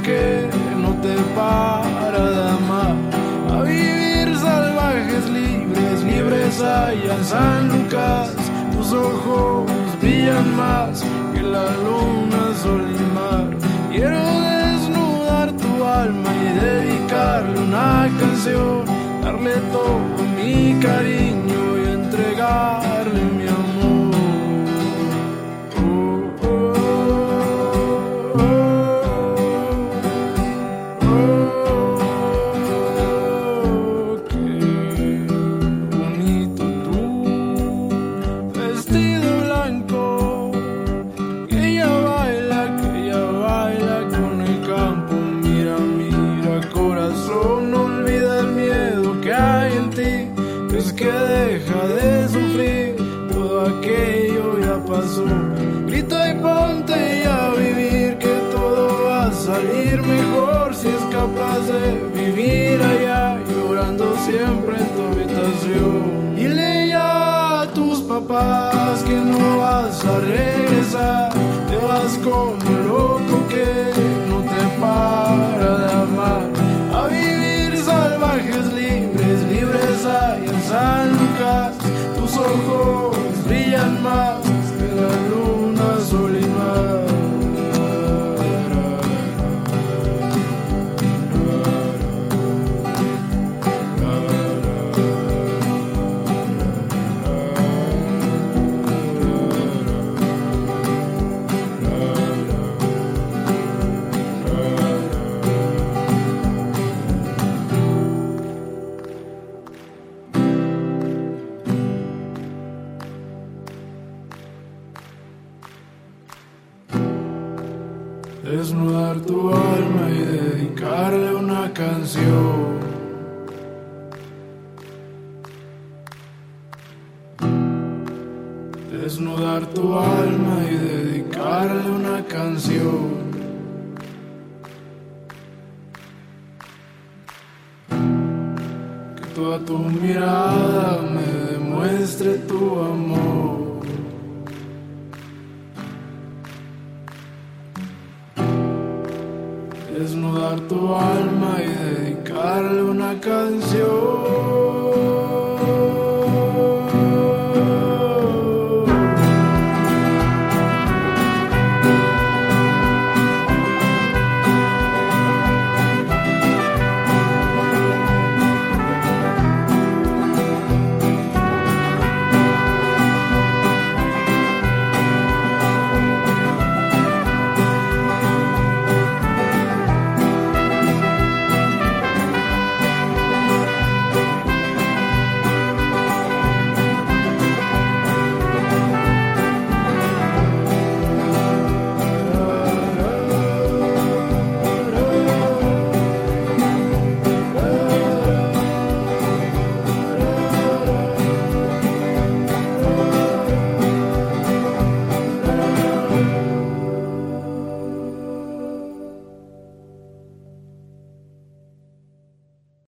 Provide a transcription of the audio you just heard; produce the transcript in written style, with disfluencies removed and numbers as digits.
que no te para de amar. A vivir salvajes, libres, libres allá en San Lucas. Tus ojos brillan más que la luna, sol y mar. Quiero desnudar tu alma y dedicarle una canción, darle todo mi cariño y entregarle mi amor. Grita y ponte ya a vivir, que todo va a salir mejor si es capaz de vivir allá, llorando siempre en tu habitación. Dile ya a tus papás que no vas a regresar, te vas como loco que no te para de amar. A vivir salvajes, libres, libres allá en San Lucas. Tus ojos brillan más que la luna, sol y mar. Desnudar tu alma y dedicarle una canción. Desnudar tu alma y dedicarle una canción. Que toda tu mirada me demuestre tu amor. Desnudar tu alma y dedicarle una canción.